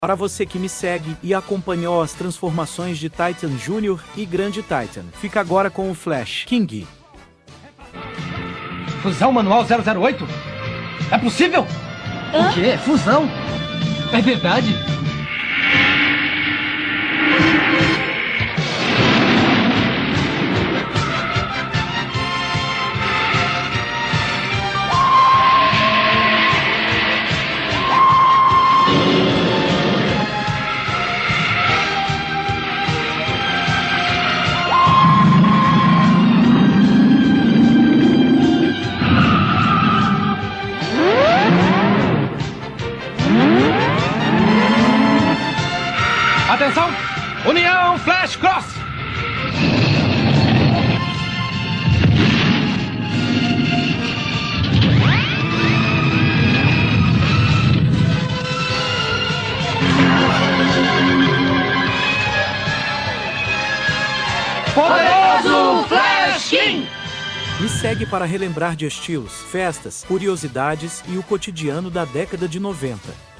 Para você que me segue e acompanhou as transformações de Titan Júnior e Grande Titan, fica agora com o Flash King. Fusão manual 008? É possível? Hã? O quê? Fusão? É verdade? Atenção! União Flash Cross! Poderoso Flash King! Me segue para relembrar de estilos, festas, curiosidades e o cotidiano da década de 90.